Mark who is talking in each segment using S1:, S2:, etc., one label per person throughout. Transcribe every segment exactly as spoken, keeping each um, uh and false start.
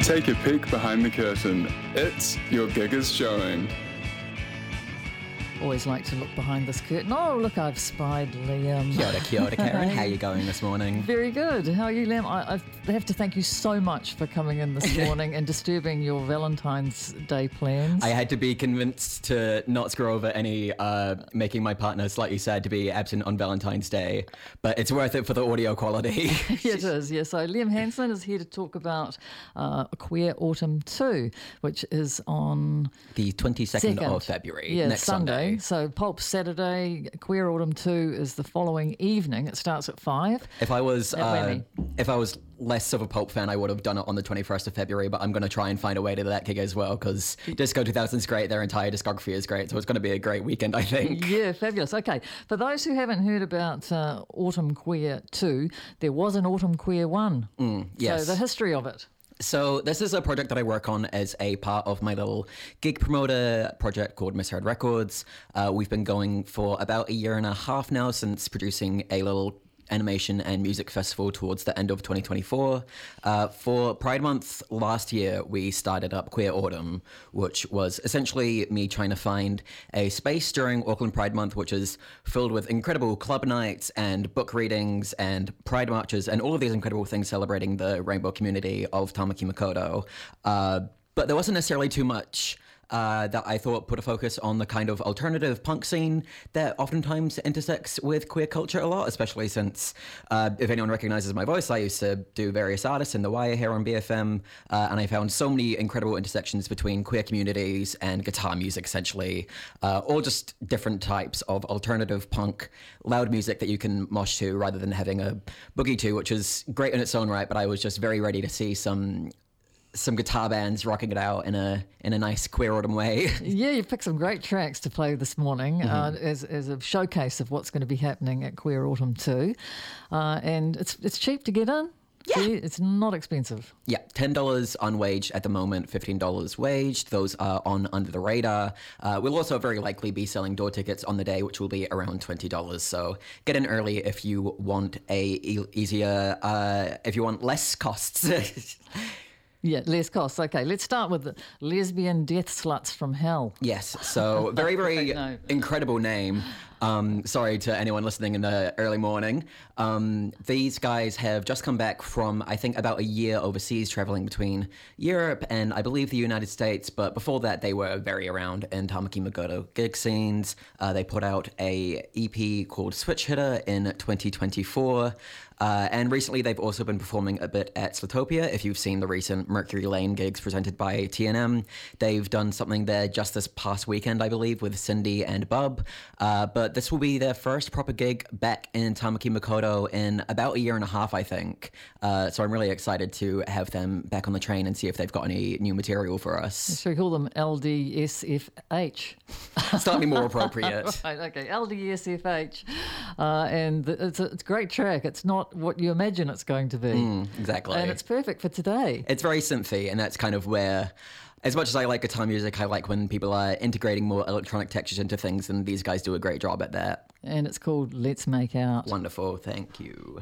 S1: Take a peek behind the curtain. It's Your Gig is Showing.
S2: Always like to look behind this curtain. Oh, look, I've spied Liam.
S3: Kia ora, kia ora, Karen. How are you going this morning?
S2: Very good. How are you, Liam? I, I have to thank you so much for coming in this morning and disturbing your Valentine's Day plans.
S3: I had to be convinced to not screw over any, uh, making my partner slightly sad to be absent on Valentine's Day, but it's worth it for the audio quality.
S2: Yeah, it is, yeah. So Liam Hansen is here to talk about uh, Queer Autumn two, which is on
S3: The twenty-second
S2: second.
S3: of February,
S2: yeah,
S3: next
S2: Sunday.
S3: Sunday.
S2: So Pulp Saturday, Queer Autumn two is the following evening. It starts at five.
S3: If I was,
S2: At
S3: uh,
S2: Wemmy.
S3: if I was less of a Pulp fan, I would have done it on the twenty-first of February, but I'm going to try and find a way to that gig as well, because Disco two thousand is great, their entire discography is great, so it's going to be a great weekend, I think.
S2: Yeah, fabulous. Okay, for those who haven't heard about uh, Autumn Queer two, there was an Autumn Queer one.
S3: Mm, yes.
S2: So the history of it.
S3: So this is a project that I work on as a part of my little gig promoter project called Misheard Records. Uh, we've been going for about a year and a half now since producing a little animation and music festival towards the end of twenty twenty-four. Uh, for Pride Month last year, we started up Queer Autumn, which was essentially me trying to find a space during Auckland Pride Month, which is filled with incredible club nights and book readings and pride marches and all of these incredible things celebrating the rainbow community of Tamaki Makaurau. Uh, but there wasn't necessarily too much Uh, that I thought put a focus on the kind of alternative punk scene that oftentimes intersects with queer culture a lot, especially since, uh, if anyone recognizes my voice, I used to do various artists in The Wire here on B F M, uh, and I found so many incredible intersections between queer communities and guitar music, essentially, uh, all just different types of alternative punk, loud music that you can mosh to rather than having a boogie to, which is great in its own right, but I was just very ready to see some some guitar bands rocking it out in a in a nice Queer Autumn way.
S2: Yeah, you picked some great tracks to play this morning
S3: Mm-hmm.
S2: uh, as, as a showcase of what's going to be happening at Queer Autumn two. Uh, and it's it's cheap to get in.
S3: Yeah.
S2: See, it's not expensive.
S3: Yeah, ten dollars unwaged at the moment, fifteen dollars waged. Those are on Under the Radar. Uh, we'll also very likely be selling door tickets on the day, which will be around twenty dollars. So get in early if you want a e- easier, uh, if you want less costs.
S2: Yeah, less costs. Okay, let's start with the Lesbian Death Sluts from Hell.
S3: Yes, so very, very
S2: No.
S3: incredible name. Um, sorry to anyone listening in the early morning. Um, these guys have just come back from, I think, about a year overseas traveling between Europe and I believe the United States. But before that, they were very around in Tamaki Makaurau gig scenes. Uh, they put out a E P called Switch Hitter in twenty twenty-four. Uh, and recently, they've also been performing a bit at Slotopia. If you've seen the recent Mercury Lane gigs presented by T N M, they've done something there just this past weekend, I believe, with Cindy and Bub. Uh, but this will be their first proper gig back in Tamaki Makaurau in about a year and a half, I think. Uh, so I'm really excited to have them back on the train and see if they've got any new material for us.
S2: Should we call them L D S F H?
S3: Slightly more appropriate.
S2: Right, okay, L D S F H. Uh, and th- it's a, it's a great track. It's not what you imagine it's going to be.
S3: Mm, exactly.
S2: And it's perfect for today.
S3: It's very synthy, and that's kind of where, as much as I like guitar music, I like when people are integrating more electronic textures into things, and these guys do a great job at that.
S2: And it's called Let's Make Out.
S3: Wonderful, thank you.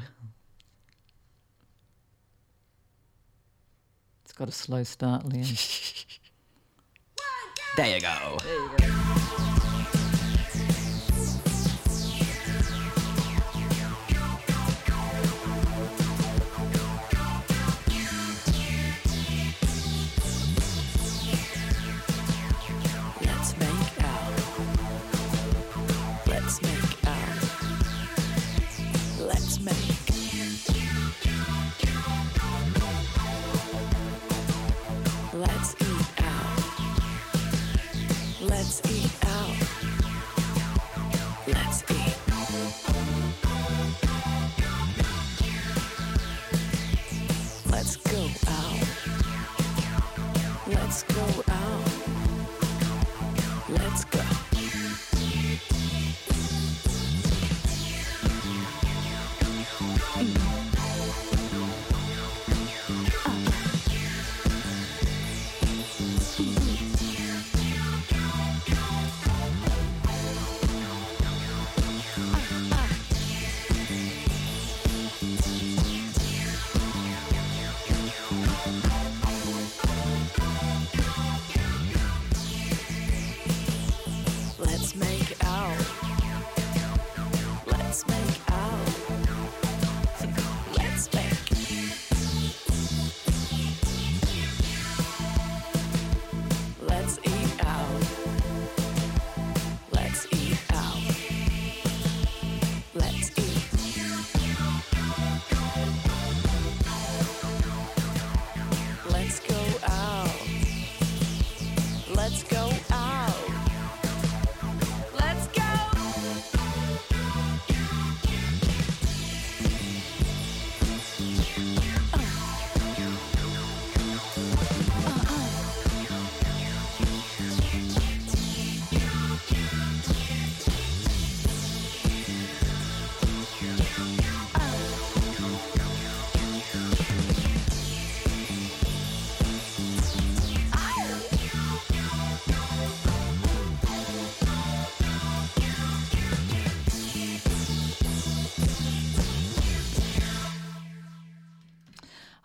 S2: It's got a slow start, Liam.
S3: There you go.
S2: There you go.
S4: Let's make out. Let's make out. Let's make. Let's eat out. Let's eat out. Let's eat. Let's go out. Let's go out. Let's go.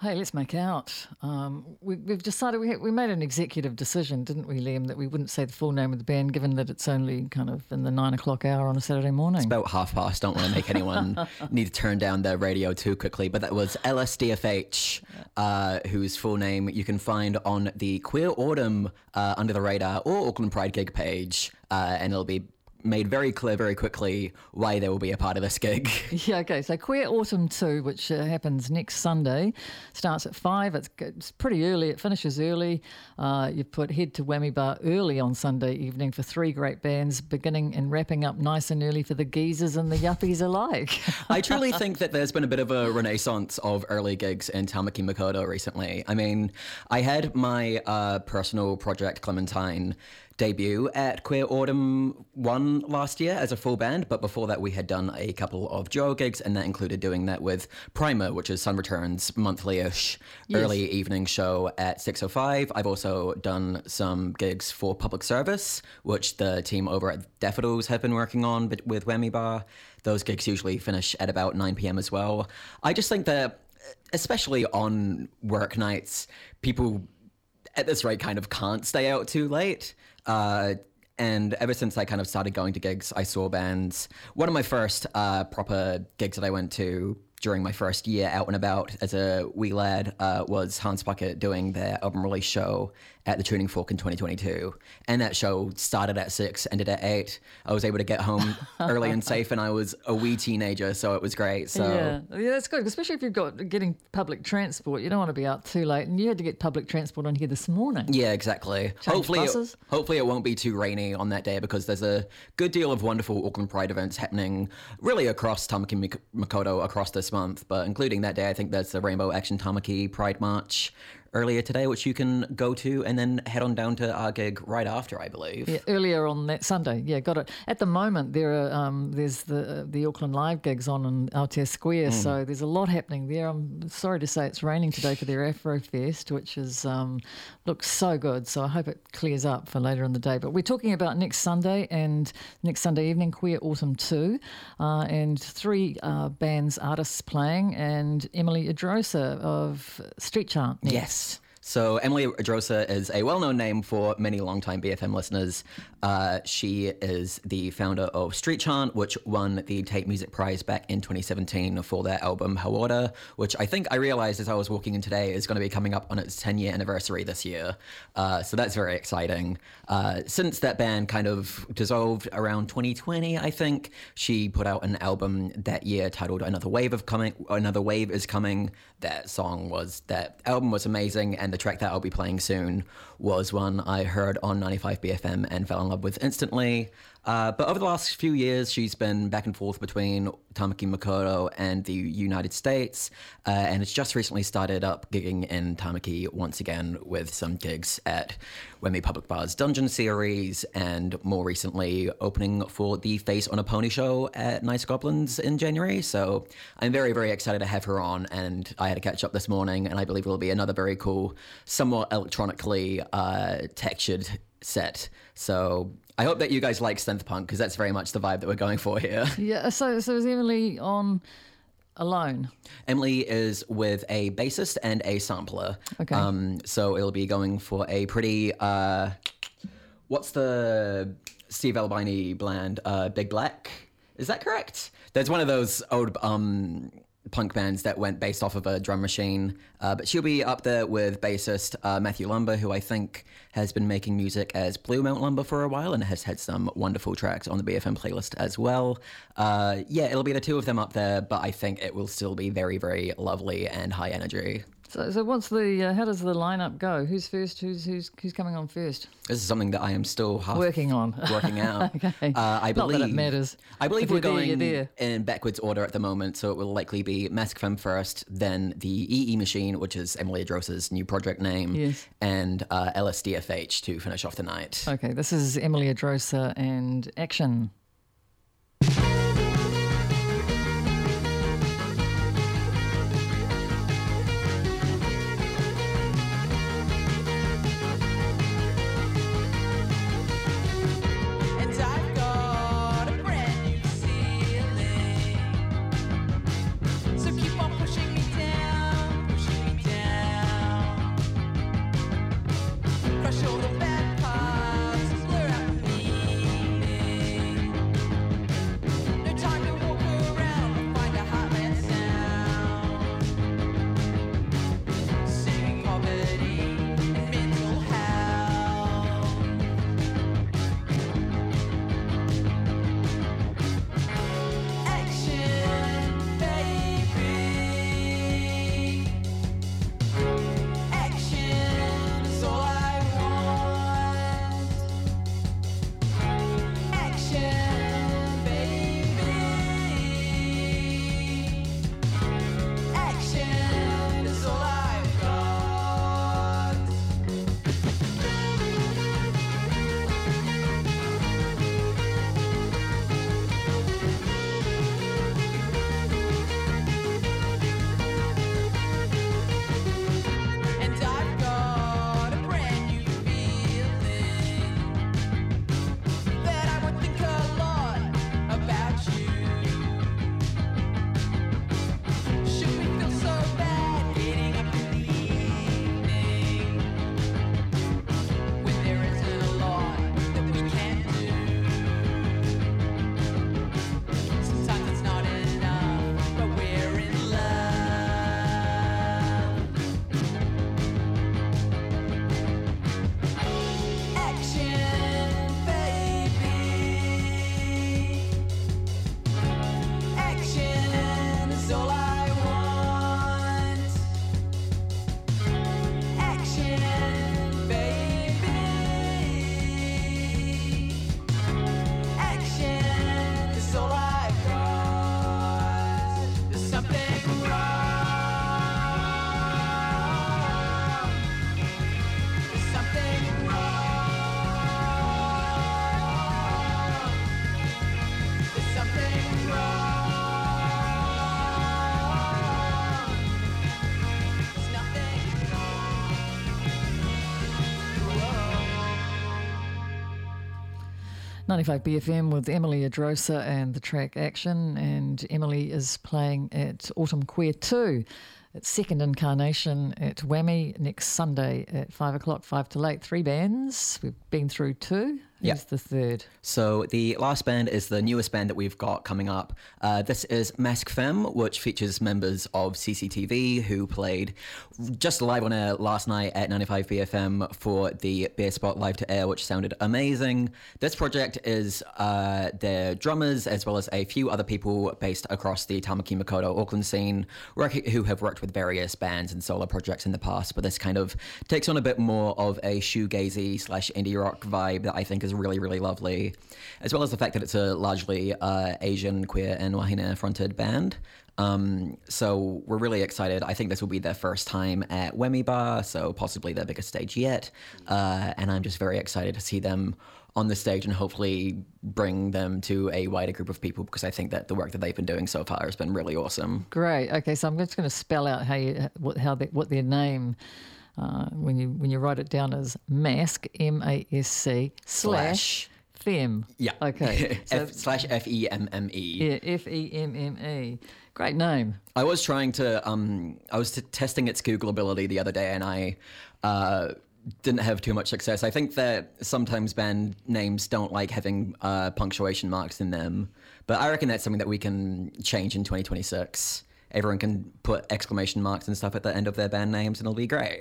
S2: hey, let's make out. Um, we, we've decided, we, we made an executive decision, didn't we, Liam, that we wouldn't say the full name of the band, given that it's only kind of in the nine o'clock hour on a Saturday morning.
S3: It's about half past. Don't want to make anyone need to turn down their radio too quickly. But that was L S D F H, uh, whose full name you can find on the Queer Autumn uh, Under the Radar or Auckland Pride gig page. Uh, and it'll be made very clear very quickly why they will be a part of this gig.
S2: Yeah, okay. So Queer Autumn two, which uh, happens next Sunday, starts at five. It's, it's pretty early. It finishes early. Uh, you put head to Whammy Bar early on Sunday evening for three great bands, beginning and wrapping up nice and early for the geezers and the yuppies alike.
S3: I truly think that there's been a bit of a renaissance of early gigs in Tamaki Makaurau recently. I mean, I had my uh, personal project Clementine debut at Queer Autumn one last year as a full band, but before that we had done a couple of duo gigs, and that included doing that with Primer, which is Sun Return's monthly-ish
S2: Yes.
S3: early evening show at six oh five. I've also done some gigs for public service, which the team over at Daffodils have been working on but with Whammy Bar. Those gigs usually finish at about nine p.m. as well. I just think that, especially on work nights, people at this rate kind of can't stay out too late. Uh, and ever since I kind of started going to gigs, I saw bands. One of my first uh, proper gigs that I went to during my first year out and about as a wee lad uh, was Hans Bucket doing their album release show at the Tuning Fork in twenty twenty-two. And that show started at six, ended at eight. I was able to get home early and safe, and I was a wee teenager, so it was great. So
S2: Yeah, yeah, that's good, especially if you've got getting public transport. You don't want to be out too late, and you had to get public transport on here this morning.
S3: Yeah, exactly. Hopefully, it,
S2: buses.
S3: hopefully it won't be too rainy on that day, because there's a good deal of wonderful Auckland Pride events happening really across Tamaki Mik- Makaurau across this month. But including that day, I think there's the Rainbow Action Tamaki Pride March earlier today, which you can go to and then head on down to our gig right after, I believe.
S2: Yeah, earlier on that Sunday. Yeah, got it. At the moment, there are um, there's the the Auckland Live gigs on in Aotea Square,
S3: Mm.
S2: so there's a lot happening there. I'm sorry to say it's raining today for their Afro Fest, which is um, looks so good. So I hope it clears up for later in the day. But we're talking about next Sunday and next Sunday evening, Queer Autumn two, uh, and three uh, bands, artists playing, and Emily Idrosa of Street Chant. next.
S3: Yes. So Emily Idrosa is a well-known name for many long-time B F M listeners. Uh, she is the founder of Street Chant, which won the Tate Music Prize back in twenty seventeen for their album Hawara, which I think I realized as I was walking in today is going to be coming up on its ten-year anniversary this year. Uh, so that's very exciting. Uh, since that band kind of dissolved around twenty twenty, I think, she put out an album that year titled Another Wave of Coming. Another Wave is Coming. That song was, that album was amazing, and the track that I'll be playing soon was one I heard on ninety-five B F M and fell in love with instantly. Uh, but over the last few years, she's been back and forth between Tamaki Makaurau and the United States, uh, and it's just recently started up gigging in Tamaki once again with some gigs at Whammy Public Bar's Dungeon Series, and more recently opening for the Face on a Pony show at Nice Goblins in January. So I'm very, very excited to have her on, and I had to catch up this morning, and I believe it'll be another very cool, somewhat electronically uh, textured set. So I hope that you guys like synth punk, because that's very much the vibe that we're going for here.
S2: Yeah. So so is Emily on alone?
S3: Emily is with a bassist and a sampler.
S2: Okay.
S3: Um, so it'll be going for a pretty, uh, what's the Steve Albini bland? Uh, Big Black? Is that correct? There's one of those old um, punk bands that went based off of a drum machine. Uh, but she'll be up there with bassist uh, Matthew Lumber, who I think has been making music as Blue Mount Lumber for a while and has had some wonderful tracks on the B F M playlist as well. Uh, yeah, it'll be the two of them up there, but I think it will still be very, very lovely and high energy.
S2: So so what's the uh, how does the lineup go? Who's first? Who's who's who's coming on first?
S3: This is something that I am still half
S2: Working on.
S3: working out.
S2: Okay.
S3: Uh, I
S2: Not
S3: believe
S2: that it matters.
S3: I believe
S2: If
S3: we're
S2: you're there,
S3: going
S2: you're there.
S3: in backwards order at the moment, so it will likely be Mask Femme first, then the E E Machine, which is Emily Idrosa's new project name,
S2: Yes.
S3: and uh, L S D F H to finish off the night.
S2: Okay, this is Emily Idrosa and Action.
S5: And I've got a brand new ceiling. So keep on pushing me down, pushing me down.
S2: ninety-five B F M with Emily Adrosa and the track Action. And Emily is playing at Autumn Queer two. Its second incarnation at Whammy next Sunday at five o'clock, five till eight. Three bands. We've been through two. Who's
S3: Yep.
S2: the third?
S3: So the last band is the newest band that we've got coming up. Uh, this is Mask Femme, which features members of C C T V who played just live on air last night at ninety-five B F M for the Beer Spot Live to Air, which sounded amazing. This project is uh, their drummers as well as a few other people based across the Tamaki Makaurau Auckland scene work- who have worked with various bands and solo projects in the past, but this kind of takes on a bit more of a shoegazy slash indie rock vibe that I think is really, really lovely, as well as the fact that it's a largely uh, Asian, queer, and wahine fronted band. Um, so we're really excited. I think this will be their first time at Whammy Bar, so possibly their biggest stage yet. Uh, and I'm just very excited to see them on the stage and hopefully bring them to a wider group of people, because I think that the work that they've been doing so far has been really awesome.
S2: Great. Okay, so I'm just going to spell out how you what how they, what their name. Uh, when you when you write it down as Mask, M A S C slash Femme.
S3: Yeah.
S2: Okay. So,
S3: F slash F E M M E.
S2: yeah, F E M M E. Great name.
S3: I was trying to, um, I was t- testing its Googleability the other day, and I uh, didn't have too much success. I think that sometimes band names don't like having uh, punctuation marks in them, but I reckon that's something that we can change in twenty twenty-six. Everyone can put exclamation marks and stuff at the end of their band names, and it'll be great.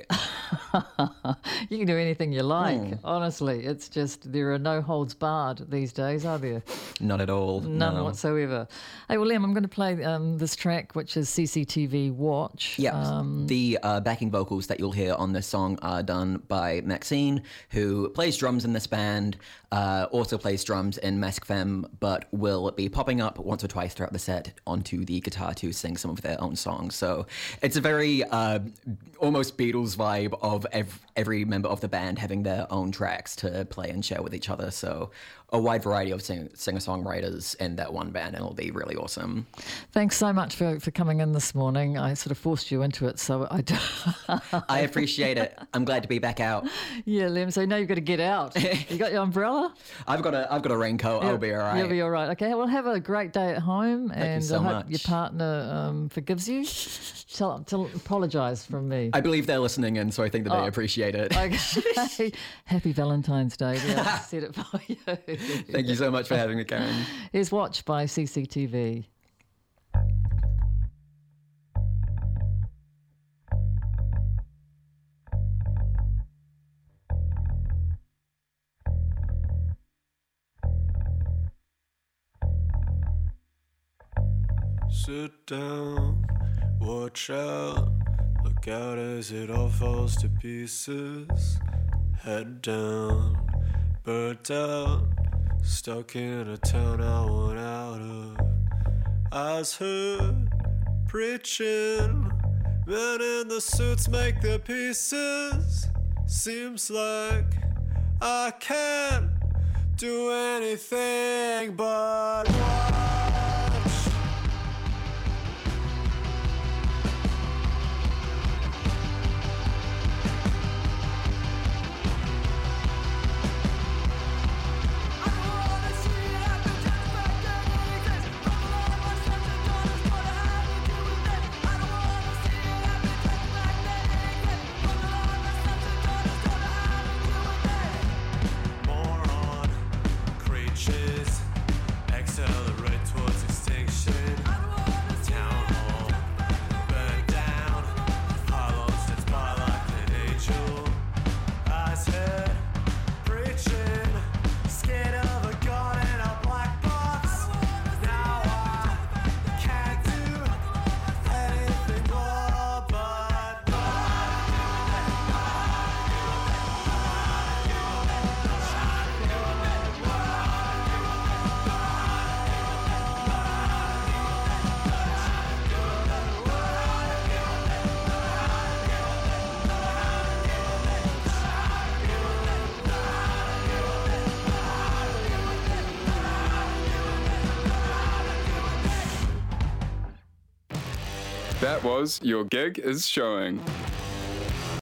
S2: You can do anything you like.
S3: Hmm.
S2: Honestly, it's just there are no holds barred these days, are there?
S3: Not at all.
S2: None
S3: no.
S2: whatsoever. Hey, well, Em, I'm going to play um, this track, which is C C T V Watch.
S3: Yeah,
S2: Um,
S3: the uh, backing vocals that you'll hear on this song are done by Maxine, who plays drums in this band, uh, also plays drums in Mask Femme, but will be popping up once or twice throughout the set onto the guitar to sing some of their own songs. So it's a very uh, almost Beatles vibe of ev- every member of the band having their own tracks to play and share with each other. So a wide variety of sing- singer-songwriters in that one band, and it'll be really awesome.
S2: Thanks so much for, for coming in this morning. I sort of forced you into it, so I do.
S3: I appreciate it. I'm glad to be back out.
S2: Yeah, Lem, so now you've got to get out. You got your umbrella?
S3: I've got a I've got a raincoat. I'll be all right.
S2: You'll be all right. Okay, well, have a great day at home,
S3: Thank you
S2: and
S3: so
S2: I hope
S3: much.
S2: your partner um, forgives you. Tell, tell, apologise from me.
S3: I believe they're listening in, so I think that
S2: Oh.
S3: they appreciate it.
S2: Okay. Happy Valentine's Day. Yeah, I said it for you.
S3: Thank you so much for having me, Karen.
S2: Here's Watch by C C T V.
S6: Sit down, watch out, look out as it all falls to pieces. Head down, burnt out, stuck in a town I want out of. Eyes heard, preaching, men in the suits make the pieces. Seems like I can't do anything but watch. Moron creatures accelerate towards extinction. Town hall burned down. Hollow sits by like an angel. Eyes head preaching, scared of a god in a black box. Now I can't do anything more but
S1: That was Your Gig is Showing.